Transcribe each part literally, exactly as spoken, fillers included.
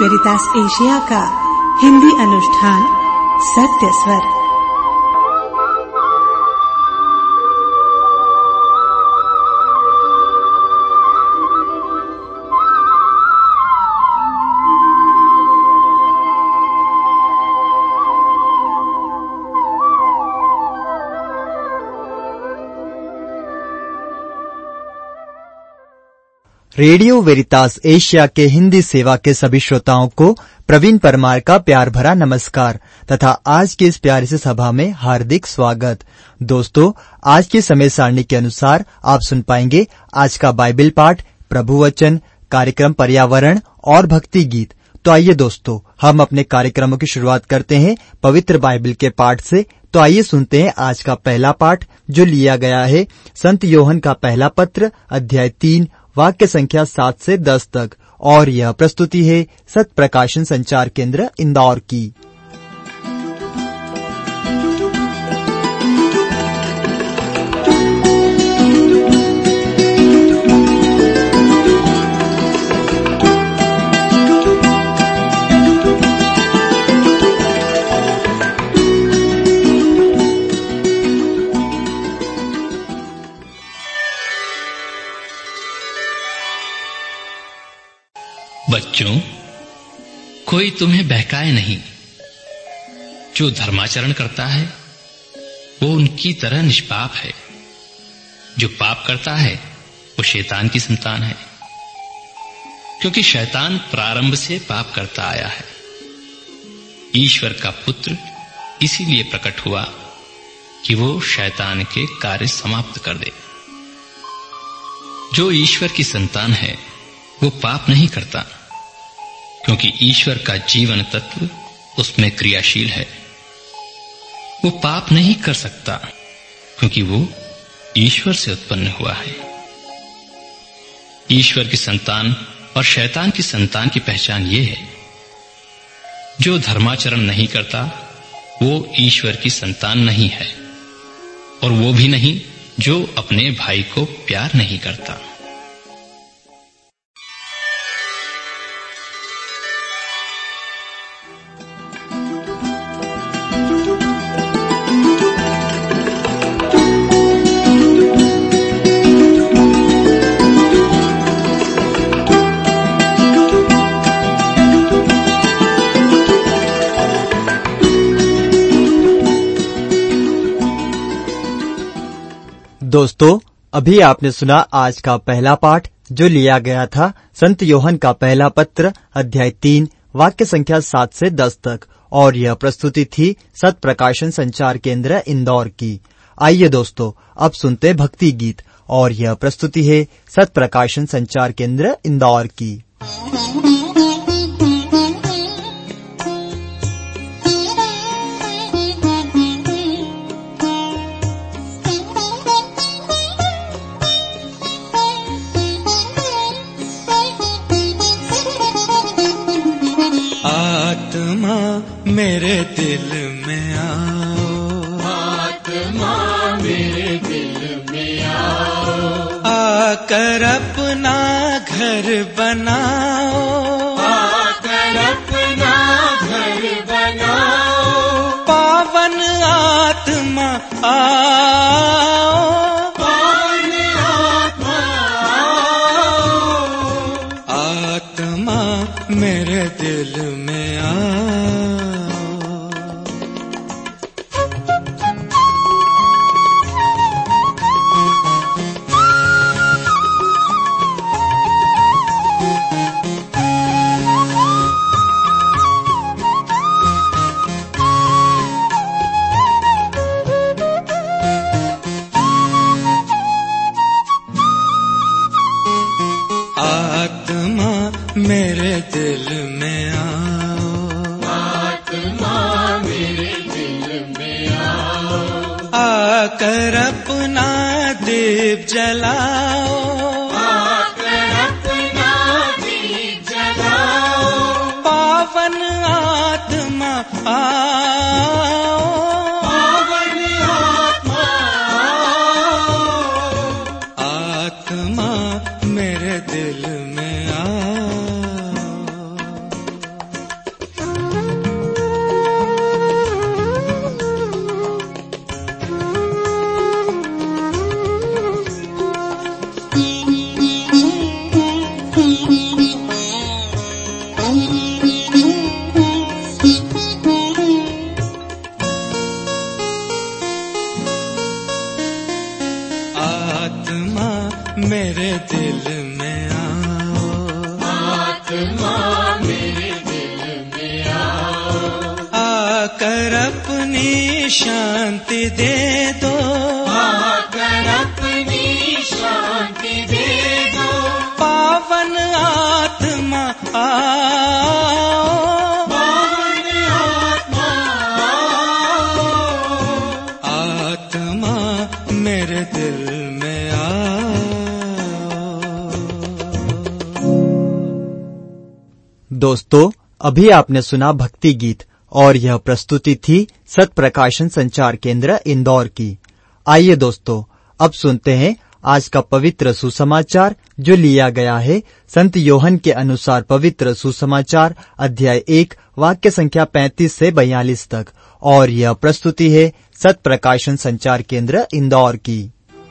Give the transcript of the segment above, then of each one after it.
वेरितास Asia का हिंदी अनुष्ठान सत्य स्वर। रेडियो वेरितास एशिया के हिंदी सेवा के सभी श्रोताओं को प्रवीण परमार का प्यार भरा नमस्कार तथा आज की इस प्यारी सी सभा में हार्दिक स्वागत। दोस्तों, आज की समय सारणी के अनुसार आप सुन पाएंगे आज का बाइबल पाठ, प्रभु वचन, कार्यक्रम पर्यावरण और भक्ति गीत। तो आइए दोस्तों, हम अपने कार्यक्रमों की शुरुआत करते हैं पवित्र बाइबल के पाठ से। तो आइए सुनते हैं आज का पहला पाठ जो लिया गया है संत योहन का पहला पत्र अध्याय तीन वाक्य संख्या सात से दस तक, और यह प्रस्तुति है सत्य प्रकाशन संचार केंद्र इंदौर की। बच्चों, कोई तुम्हें बहकाए नहीं। जो धर्माचरण करता है वो उनकी तरह निष्पाप है। जो पाप करता है वो शैतान की संतान है, क्योंकि शैतान प्रारंभ से पाप करता आया है। ईश्वर का पुत्र इसीलिए प्रकट हुआ कि वो शैतान के कार्य समाप्त कर दे। जो ईश्वर की संतान है वो पाप नहीं करता, क्योंकि ईश्वर का जीवन तत्व उसमें क्रियाशील है। वो पाप नहीं कर सकता, क्योंकि वो ईश्वर से उत्पन्न हुआ है। ईश्वर की संतान और शैतान की संतान की पहचान ये है, जो धर्माचरण नहीं करता वो ईश्वर की संतान नहीं है, और वो भी नहीं जो अपने भाई को प्यार नहीं करता। दोस्तों, अभी आपने सुना आज का पहला पाठ जो लिया गया था संत योहन का पहला पत्र अध्याय तीन वाक्य संख्या सात से दस तक, और यह प्रस्तुति थी सत्य प्रकाशन संचार केंद्र इंदौर की। आइए दोस्तों, अब सुनते भक्ति गीत, और यह प्रस्तुति है सत्य प्रकाशन संचार केंद्र इंदौर की। आत्मा मेरे दिल में आओ, आत्मा मेरे दिल में आओ, आकर अपना घर बनाओ, आकर अपना घर बनाओ, पावन आत्मा आओ, पावन आत्मा आओ, आत्मा मेरे दिल में आओ। आत्मा मेरे दिल में आओ, आत्मा मेरे दिल में आओ, आकर अपना दीप जलाओ, आकर अपना दीप जलाओ, पावन आत्मा आओ, पावन आत्मा आओ, आत्मा मेरे दिल में आओ। आकर अपनी शांति दे दो, आकर अपनी शांति दे दो। पावन आत्मा आओ, पावन आत्मा आओ, आत्मा मेरे दिल में आओ। दोस्तों, अभी आपने सुना भक्ति गीत और यह प्रस्तुति थी सत प्रकाशन संचार केंद्र इंदौर की। आइए दोस्तों, अब सुनते हैं आज का पवित्र सुसमाचार जो लिया गया है संत योहन के अनुसार पवित्र सुसमाचार अध्याय एक वाक्य संख्या पैंतीस से बयालीस तक, और यह प्रस्तुति है सत प्रकाशन संचार केंद्र इंदौर की।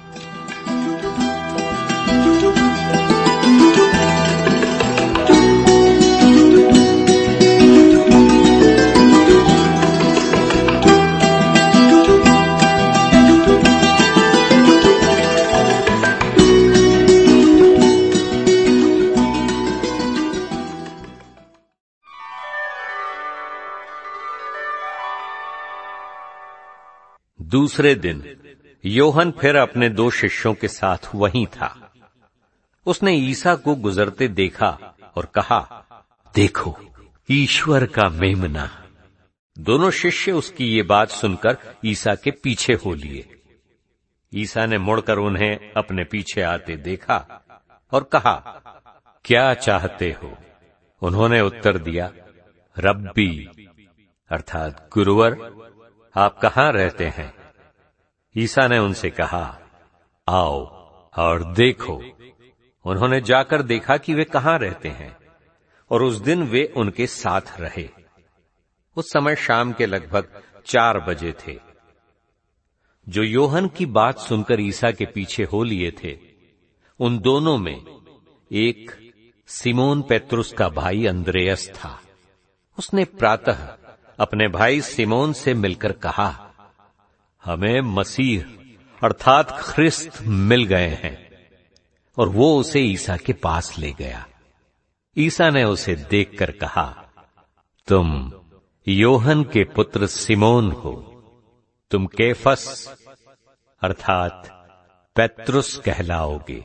दूसरे दिन योहन फिर अपने दो शिष्यों के साथ वहीं था। उसने ईसा को गुजरते देखा और कहा, देखो ईश्वर का मेमना। दोनों शिष्य उसकी ये बात सुनकर ईसा के पीछे हो लिए। ईसा ने मुड़कर उन्हें अपने पीछे आते देखा और कहा, क्या चाहते हो? उन्होंने उत्तर दिया, रब्बी अर्थात गुरुवर, आप कहां रहते हैं? ईसा ने उनसे कहा, आओ और देखो। उन्होंने जाकर देखा कि वे कहां रहते हैं, और उस दिन वे उनके साथ रहे। उस समय शाम के लगभग चार बजे थे। जो योहन की बात सुनकर ईसा के पीछे हो लिए थे, उन दोनों में एक सिमोन पेत्रुस का भाई अंद्रेयस था। उसने प्रातः अपने भाई सिमोन से मिलकर कहा, हमें मसीह अर्थात ख्रिस्त मिल गए हैं, और वो उसे ईसा के पास ले गया। ईसा ने उसे देखकर कहा, तुम योहन के पुत्र सिमोन हो, तुम केफस अर्थात पेत्रुस कहलाओगे।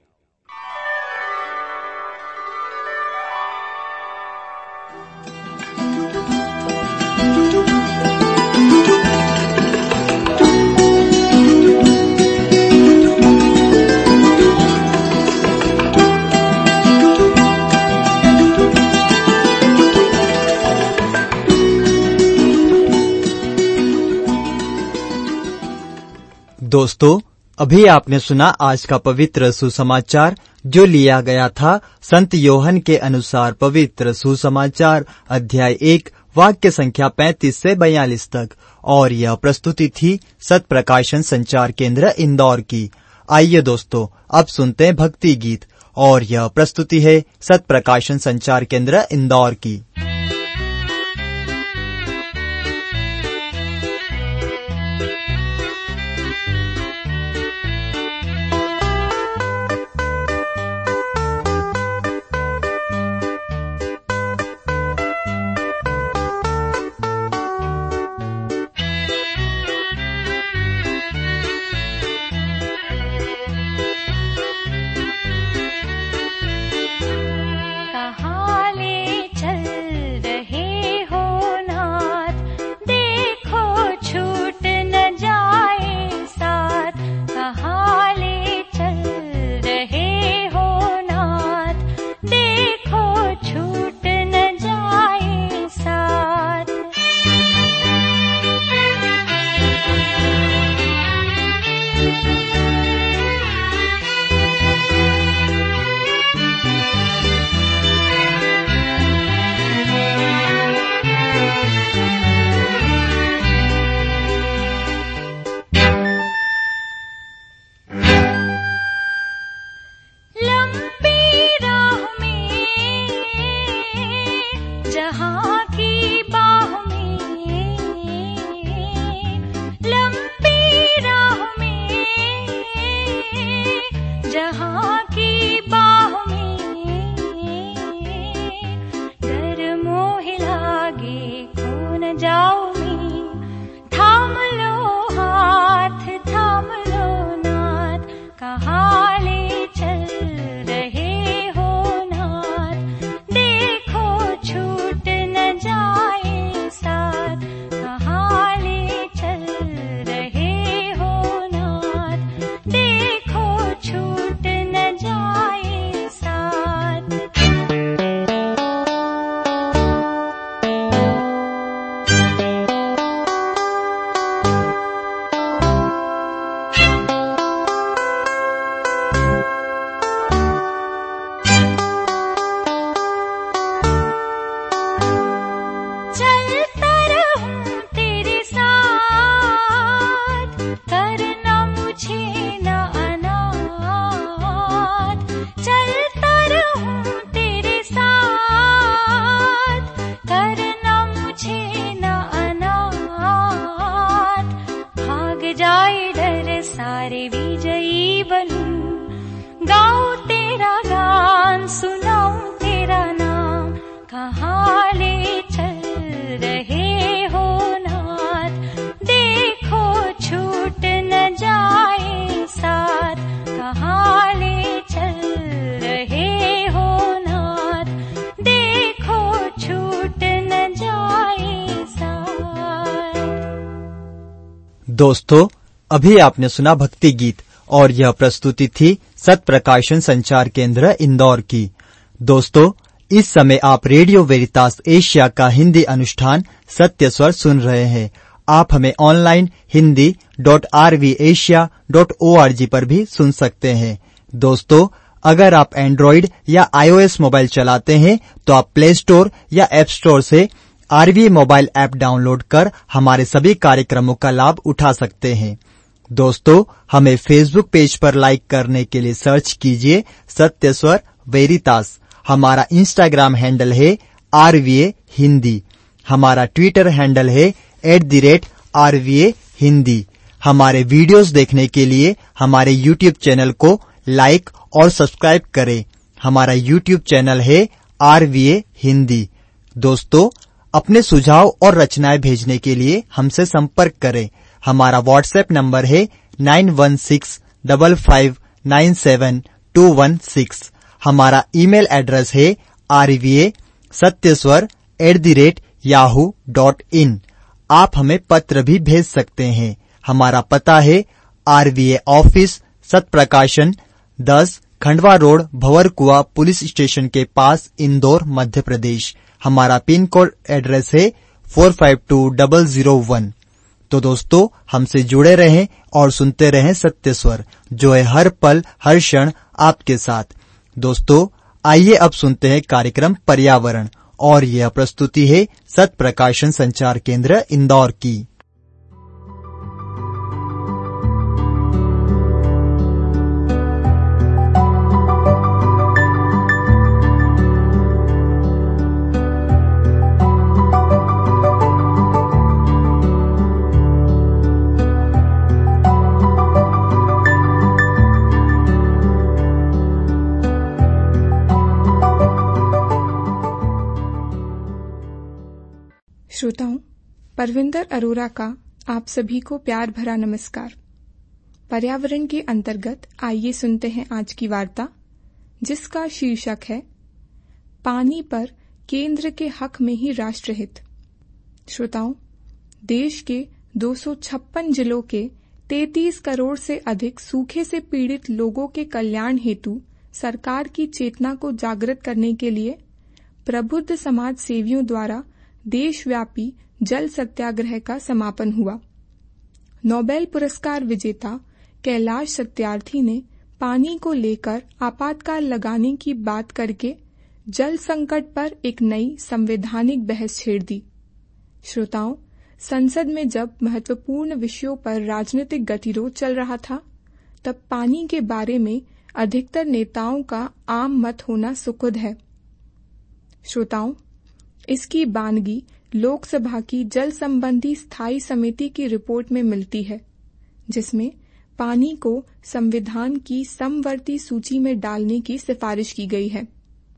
दोस्तों, अभी आपने सुना आज का पवित्र सुसमाचार जो लिया गया था संत योहन के अनुसार पवित्र सुसमाचार अध्याय एक वाक्य संख्या पैंतीस से बयालीस तक, और यह प्रस्तुति थी सत प्रकाशन संचार केंद्र इंदौर की। आइए दोस्तों, अब सुनते हैं भक्ति गीत, और यह प्रस्तुति है सत प्रकाशन संचार केंद्र इंदौर की। जाऊं हारे विजयी बनूं, गाऊं तेरा गान, सुनाऊं तेरा नाम, कहाँ ले चल रहे हो नाथ, देखो छूट न जाए साथ, कहाँ ले चल रहे हो नाथ, देखो छूट न जाए साथ। दोस्तों, अभी आपने सुना भक्ति गीत और यह प्रस्तुति थी सत प्रकाशन संचार केंद्र इंदौर की। दोस्तों, इस समय आप रेडियो वेरितास एशिया का हिंदी अनुष्ठान सत्य स्वर सुन रहे हैं। आप हमें online Hindi dot R V Asia dot O R G पर भी सुन सकते हैं। दोस्तों, अगर आप एंड्रॉइड या आईओएस मोबाइल चलाते हैं तो आप प्ले स्टोर या ऐप स्टोर से आरवी मोबाइल ऐप डाउनलोड कर हमारे सभी कार्यक्रमों का लाभ उठा सकते हैं। दोस्तों, हमें फेसबुक पेज पर लाइक करने के लिए सर्च कीजिए सत्य स्वर वेरितास। हमारा इंस्टाग्राम हैंडल है आरवीए हिंदी। हमारा ट्विटर हैंडल है at the rate RVA Hindi. हमारे वीडियोस देखने के लिए हमारे यूट्यूब चैनल को लाइक और सब्सक्राइब करें। हमारा यूट्यूब चैनल है आरवीए हिंदी। दोस्तों, अपने सुझाव और रचनाएं भेजने के लिए हमसे संपर्क करें। हमारा व्हाट्सएप नंबर है nine one six double five nine seven two one six. हमारा ईमेल एड्रेस है RVA Satyaswar at the rate Yahoo dot in. आप हमें पत्र भी भेज सकते हैं। हमारा पता है आरवीए ऑफिस सत प्रकाशन दस Khandwa road Bhanwarkuan police station के पास इंदौर मध्य प्रदेश। हमारा पिन कोड एड्रेस है four five two double zero one. तो दोस्तों, हमसे जुड़े रहें और सुनते रहें सत्य स्वर, जो है हर पल हर क्षण आपके साथ। दोस्तों, आइए अब सुनते हैं कार्यक्रम पर्यावरण और यह प्रस्तुति है सत प्रकाशन संचार केंद्र इंदौर की। श्रोताओं, परविंदर अरोरा का आप सभी को प्यार भरा नमस्कार। पर्यावरण के अंतर्गत आइए सुनते हैं आज की वार्ता, जिसका शीर्षक है पानी पर केंद्र के हक में ही राष्ट्रहित। श्रोताओं, देश के दो सौ छप्पन जिलों के तैंतीस करोड़ से अधिक सूखे से पीड़ित लोगों के कल्याण हेतु सरकार की चेतना को जागृत करने के लिए प्रबुद्ध समाज सेवियों द्वारा देशव्यापी जल सत्याग्रह का समापन हुआ। नोबेल पुरस्कार विजेता कैलाश सत्यार्थी ने पानी को लेकर आपातकाल लगाने की बात करके जल संकट पर एक नई संवैधानिक बहस छेड़ दी। श्रोताओं, संसद में जब महत्वपूर्ण विषयों पर राजनीतिक गतिरोध चल रहा था, तब पानी के बारे में अधिकतर नेताओं का आम मत होना सुखद है। श्रोताओं, इसकी बानगी लोकसभा की जल संबंधी स्थायी समिति की रिपोर्ट में मिलती है, जिसमें पानी को संविधान की समवर्ती सूची में डालने की सिफारिश की गई है।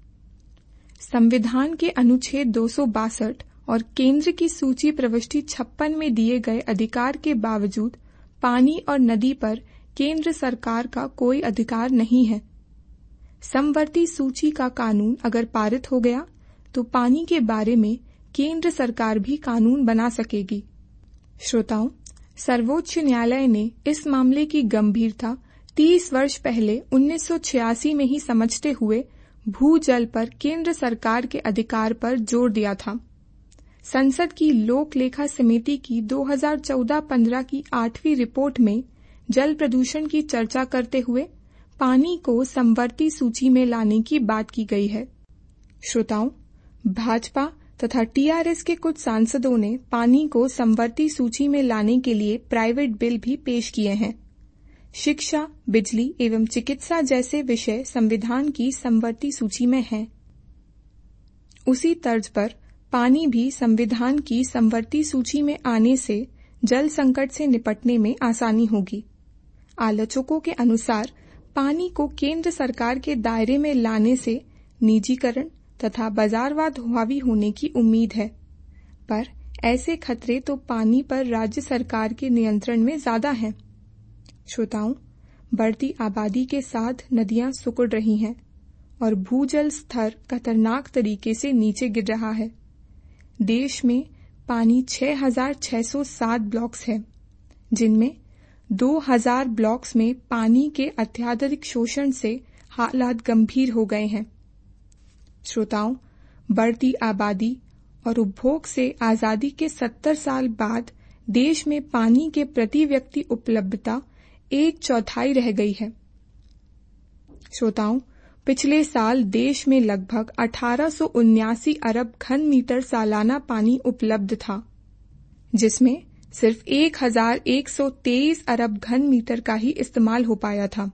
संविधान के अनुच्छेद दो सौ बासठ और केंद्र की सूची प्रविष्टि छप्पन में दिए गए अधिकार के बावजूद पानी और नदी पर केंद्र सरकार का कोई अधिकार नहीं है। समवर्ती सूची का कानून अगर पारित हो गया तो पानी के बारे में केंद्र सरकार भी कानून बना सकेगी। श्रोताओं, सर्वोच्च न्यायालय ने इस मामले की गंभीरता तीस वर्ष पहले उन्नीस सौ छियासी में ही समझते हुए भूजल पर केंद्र सरकार के अधिकार पर जोर दिया था। संसद की लोक लेखा समिति की दो हज़ार चौदह पंद्रह की आठवीं रिपोर्ट में जल प्रदूषण की चर्चा करते हुए पानी को समवर्ती सूची में लाने की बात की गई है। श्रोताओं, भाजपा तथा टीआरएस के कुछ सांसदों ने पानी को समवर्ती सूची में लाने के लिए प्राइवेट बिल भी पेश किए हैं। शिक्षा, बिजली एवं चिकित्सा जैसे विषय संविधान की समवर्ती सूची में हैं। उसी तर्ज पर पानी भी संविधान की समवर्ती सूची में आने से जल संकट से निपटने में आसानी होगी। आलोचकों के अनुसार पानी को केंद्र सरकार के दायरे में लाने से निजीकरण तथा बाजारवाद हावी होने की उम्मीद है, पर ऐसे खतरे तो पानी पर राज्य सरकार के नियंत्रण में ज्यादा हैं। श्रोताओं, बढ़ती आबादी के साथ नदियां सिकुड़ रही हैं और भूजल स्तर खतरनाक तरीके से नीचे गिर रहा है। देश में पानी छह हजार छह सौ सात ब्लॉक्स है, जिनमें दो हज़ार ब्लॉक्स में पानी के अत्यधिक शोषण से हालात गंभीर हो गए हैं। श्रोताओं, बढ़ती आबादी और उपभोग से आजादी के सत्तर साल बाद देश में पानी के प्रति व्यक्ति उपलब्धता एक चौथाई रह गई है। श्रोताओं, पिछले साल देश में लगभग अठारह सौ उन्यासी अरब घन मीटर सालाना पानी उपलब्ध था, जिसमें सिर्फ एक हजार एक सौ तेईस अरब घन मीटर का ही इस्तेमाल हो पाया था।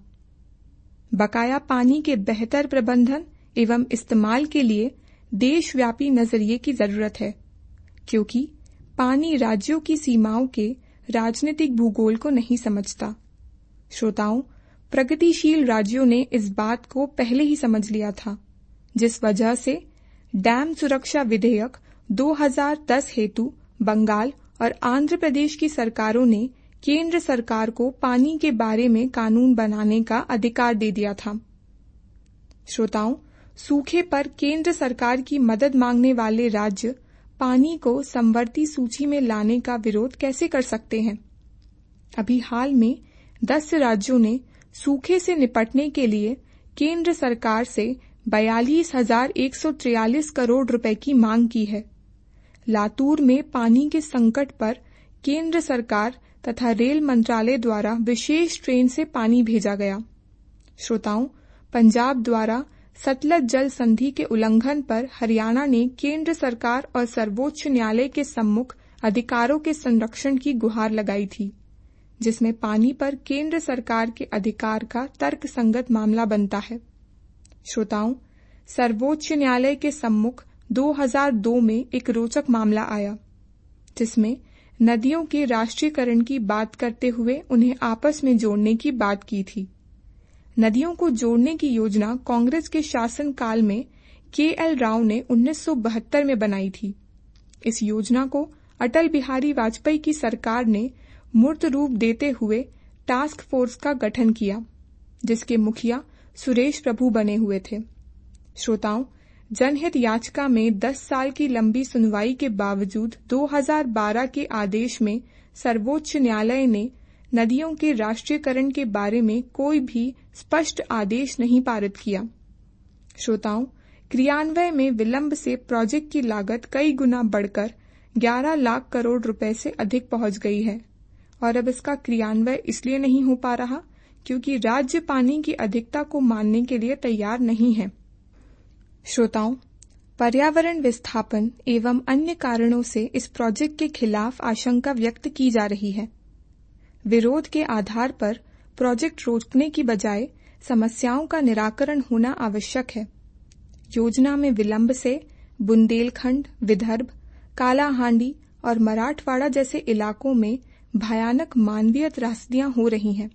बकाया पानी के बेहतर प्रबंधन एवं इस्तेमाल के लिए देशव्यापी नजरिए की जरूरत है, क्योंकि पानी राज्यों की सीमाओं के राजनीतिक भूगोल को नहीं समझता। श्रोताओं, प्रगतिशील राज्यों ने इस बात को पहले ही समझ लिया था, जिस वजह से डैम सुरक्षा विधेयक दो हज़ार दस हेतु बंगाल और आंध्र प्रदेश की सरकारों ने केंद्र सरकार को पानी के बारे में कानून बनाने का अधिकार दे दिया था। श्रोताओं, सूखे पर केंद्र सरकार की मदद मांगने वाले राज्य पानी को समवर्ती सूची में लाने का विरोध कैसे कर सकते हैं? अभी हाल में दस राज्यों ने सूखे से निपटने के लिए केंद्र सरकार से बयालीस हजार एक सौ तिरालीस करोड़ रुपए की मांग की है। लातूर में पानी के संकट पर केंद्र सरकार तथा रेल मंत्रालय द्वारा विशेष ट्रेन से पानी भेजा गया। श्रोताओं, पंजाब द्वारा सतलज जल संधि के उल्लंघन पर हरियाणा ने केंद्र सरकार और सर्वोच्च न्यायालय के सम्मुख अधिकारों के संरक्षण की गुहार लगाई थी, जिसमें पानी पर केंद्र सरकार के अधिकार का तर्कसंगत मामला बनता है। श्रोताओं, सर्वोच्च न्यायालय के सम्मुख दो हज़ार दो में एक रोचक मामला आया, जिसमें नदियों के राष्ट्रीयकरण की बात करते हुए उन्हें आपस में जोड़ने की बात की थी। नदियों को जोड़ने की योजना कांग्रेस के शासनकाल में के एल राव ने उन्नीस सौ बहत्तर में बनाई थी। इस योजना को अटल बिहारी वाजपेयी की सरकार ने मूर्त रूप देते हुए टास्क फोर्स का गठन किया, जिसके मुखिया सुरेश प्रभु बने हुए थे। श्रोताओं, जनहित याचिका में दस साल की लंबी सुनवाई के बावजूद दो हज़ार बारह के आदेश में सर्वोच्च न्यायालय ने नदियों के राष्ट्रीयकरण के बारे में कोई भी स्पष्ट आदेश नहीं पारित किया। श्रोताओं, क्रियान्वयन में विलंब से प्रोजेक्ट की लागत कई गुना बढ़कर ग्यारह लाख करोड़ रुपए से अधिक पहुंच गई है और अब इसका क्रियान्वयन इसलिए नहीं हो पा रहा क्योंकि राज्य पानी की अधिकता को मानने के लिए तैयार नहीं है। श्रोताओं, पर्यावरण विस्थापन एवं अन्य कारणों से इस प्रोजेक्ट के खिलाफ आशंका व्यक्त की जा रही है। विरोध के आधार पर प्रोजेक्ट रोकने की बजाय समस्याओं का निराकरण होना आवश्यक है। योजना में विलंब से बुंदेलखंड, विदर्भ, कालाहांडी और मराठवाड़ा जैसे इलाकों में भयानक मानवीय त्रासदियां हो रही हैं।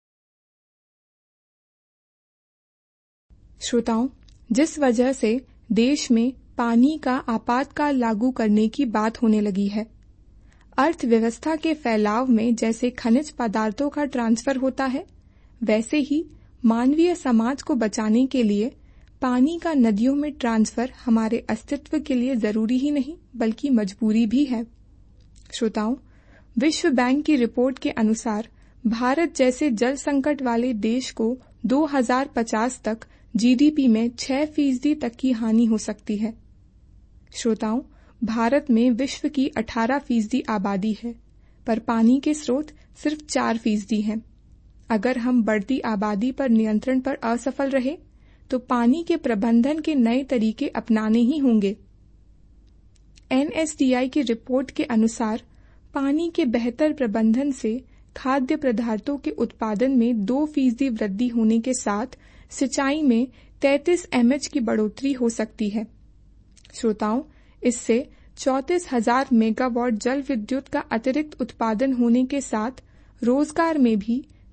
श्रोताओं, जिस वजह से देश में पानी का आपातकाल लागू करने की बात होने लगी है, अर्थव्यवस्था के फैलाव में जैसे खनिज पदार्थों का ट्रांसफर होता है, वैसे ही मानवीय समाज को बचाने के लिए पानी का नदियों में ट्रांसफर हमारे अस्तित्व के लिए जरूरी ही नहीं बल्कि मजबूरी भी है। श्रोताओं, विश्व बैंक की रिपोर्ट के अनुसार भारत जैसे जल संकट वाले देश को दो हज़ार पचास तक जी डी पी में छह फीसदी तक की हानि हो सकती है। श्रोताओं, भारत में विश्व की अठारह फीसदी आबादी है, पर पानी के स्रोत सिर्फ चार फीसदी हैं। अगर हम बढ़ती आबादी पर नियंत्रण पर असफल रहे तो पानी के प्रबंधन के नए तरीके अपनाने ही होंगे। एन एस डी आई की रिपोर्ट के अनुसार पानी के बेहतर प्रबंधन से खाद्य पदार्थों के उत्पादन में दो फीसदी वृद्धि होने के साथ सिंचाई में तैंतीस एम एच की बढ़ोतरी हो सकती है। श्रोताओं, इससे चौंतीस हजार मेगावाट जल विद्युत का अतिरिक्त उत्पादन होने के साथ रोजगार में भी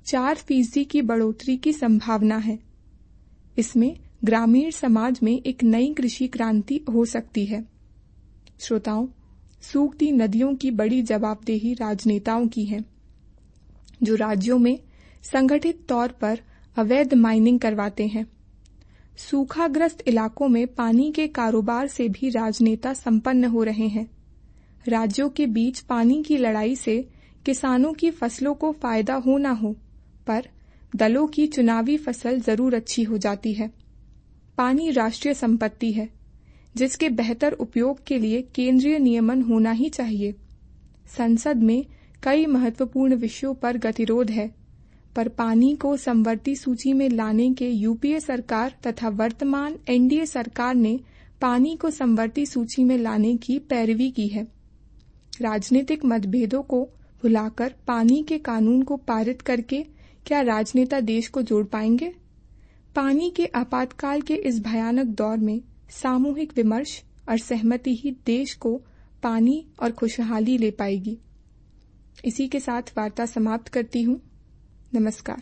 चार फीसदी की बढ़ोतरी की संभावना है। इसमें ग्रामीण समाज में एक नई कृषि क्रांति हो सकती है। श्रोताओं, सूखती नदियों की बड़ी जवाबदेही राजनेताओं की है, जो राज्यों में संगठित तौर पर अवैध माइनिंग करवाते हैं। सूखाग्रस्त इलाकों में पानी के कारोबार से भी राजनेता संपन्न हो रहे हैं। राज्यों के बीच पानी की लड़ाई से किसानों की फसलों को फायदा हो ना हो, पर दलों की चुनावी फसल जरूर अच्छी हो जाती है। पानी राष्ट्रीय संपत्ति है, जिसके बेहतर उपयोग के लिए केंद्रीय नियमन होना ही चाहिए। संसद में कई महत्वपूर्ण विषयों पर गतिरोध है, पर पानी को समवर्ती सूची में लाने के यूपीए सरकार तथा वर्तमान एनडीए सरकार ने पानी को समवर्ती सूची में लाने की पैरवी की है। राजनीतिक मतभेदों को भुलाकर पानी के कानून को पारित करके क्या राजनेता देश को जोड़ पाएंगे? पानी के आपातकाल के इस भयानक दौर में सामूहिक विमर्श और सहमति ही देश को पानी और खुशहाली ले पाएगी। इसी के साथ वार्ता समाप्त करती हूँ। नमस्कार।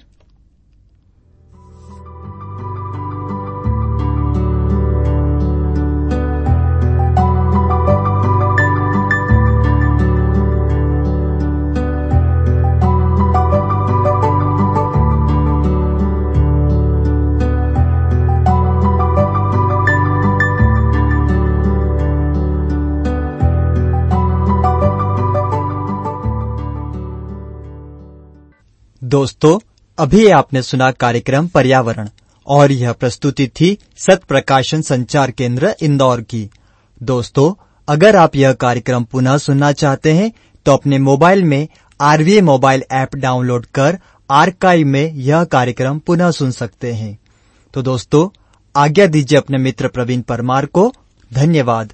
दोस्तों, अभी आपने सुना कार्यक्रम पर्यावरण और यह प्रस्तुति थी सत्य प्रकाशन संचार केंद्र इंदौर की। दोस्तों, अगर आप यह कार्यक्रम पुनः सुनना चाहते हैं तो अपने मोबाइल में आरवीए मोबाइल ऐप डाउनलोड कर आर्काइव में यह कार्यक्रम पुनः सुन सकते हैं। तो दोस्तों, आज्ञा दीजिए अपने मित्र प्रवीण परमार को। धन्यवाद।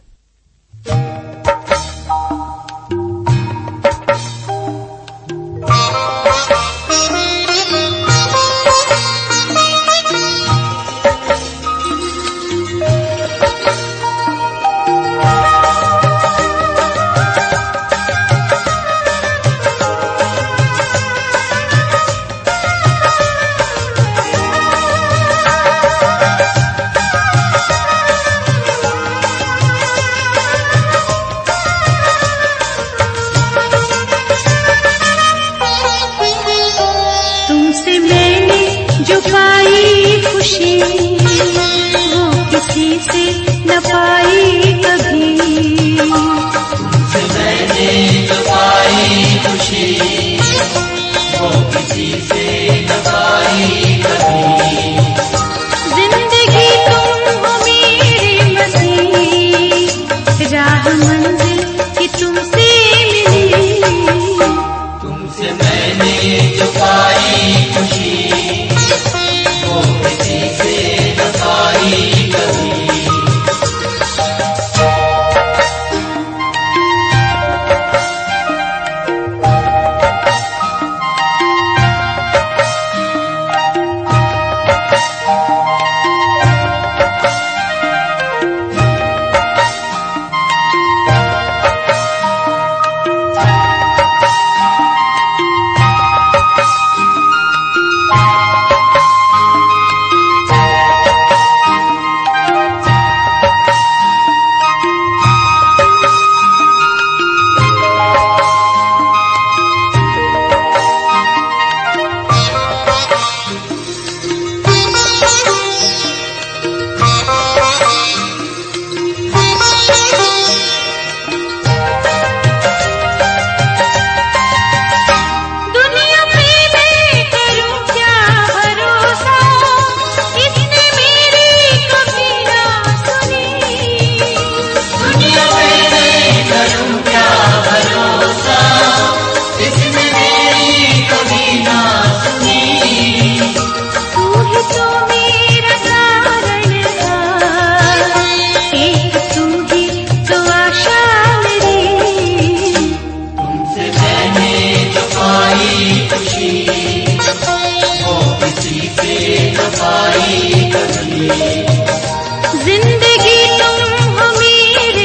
जिंदगी तुम हो मेरे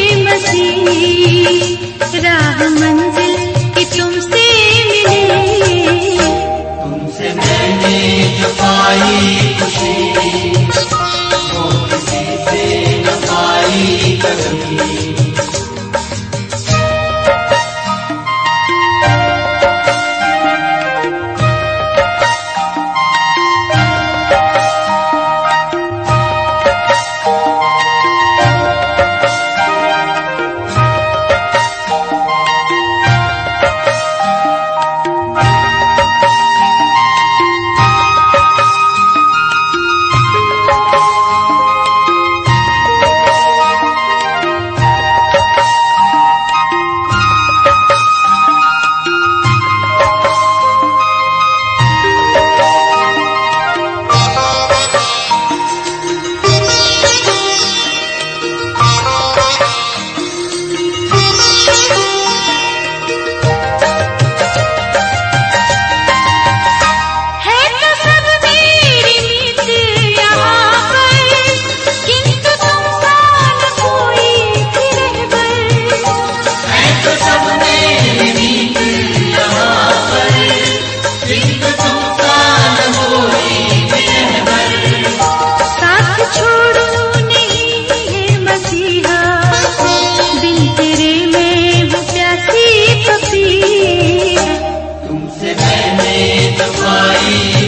मसीह, राह मंजिल की तुमसे मिले, तुमसे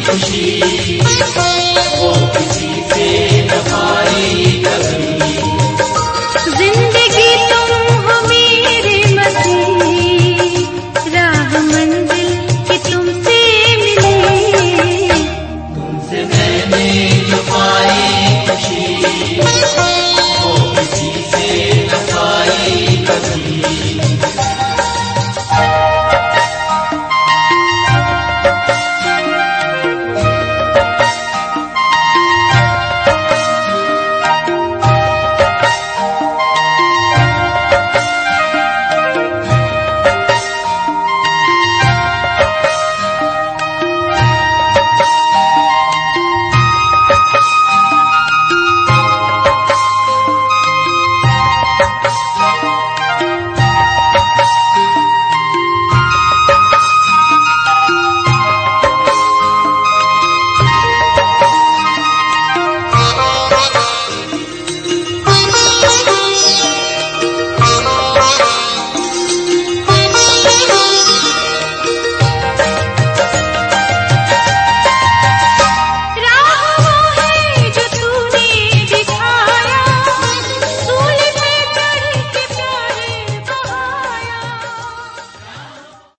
खुशी